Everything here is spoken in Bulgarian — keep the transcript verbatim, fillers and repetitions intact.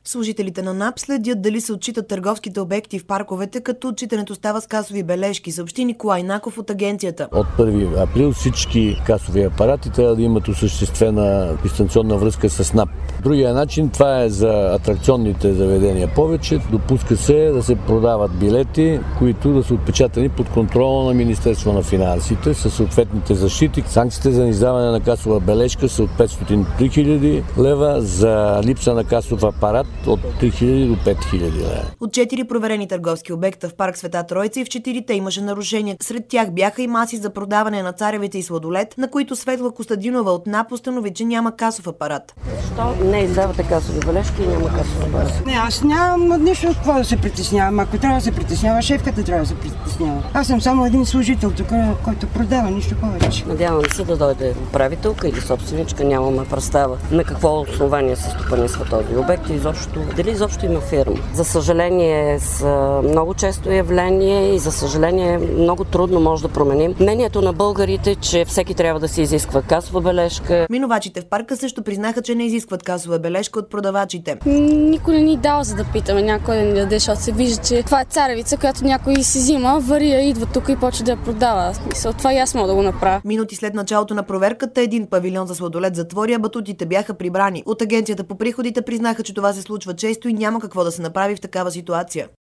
Служителите на НАП следят дали се отчитат търговските обекти в парковете, като отчитането става с касови бележки, съобщи Николай Наков от агенцията. От първи април всички касови апарати трябва да имат осъществена дистанционна връзка с НАП. Другия начин, това е за атракционните заведения повече. Допуска се да се продават билети, които да са отпечатани под контрола на Министерство на финансите със съответните защити. Санкциите за издаване на касова бележка са от петстотин до три хиляди лева, за липса на касов апарат от три хиляди до пет хиляди лева. От четири проверени търговски обекта в парк Света Троица и в четирите имаше нарушения. Сред тях бяха и маси за продаване на царевица и сладолед, на които Светла Костадинова от НАП установи, че няма касов апарат. Защо не издавате касови бележки и няма касов апарат? Не, аз нямам нищо от какво да се притеснявам. Ако трябва да се притеснява, шефката трябва да се притеснява. Аз съм само един служител тук, който продава, нищо повече. Надявам се да дойде управителка или собственичка, нямаме представа на какво основание се стопанисва този обект и изобщо, дали изобщо има фирма. За съжаление, с много често явление и за съжаление много трудно може да променим мнението на българите, че всеки трябва да се изисква касова бележка. Минувачите в парка също признаха, че не изискват касова бележка от продавачите. Никой не ни дава, за да питаме, някой да ни даде, защото се вижда, че това е царевица, която някой си взима, вария, идва тук и почва да я продава. Мисля, това и аз мога да го направя. Минути след началото на проверката един павилион за сладолед затвори, а батутите бяха прибрани. От агенцията по приходите признаха, че това се случва често и няма какво да се направи в такава ситуация.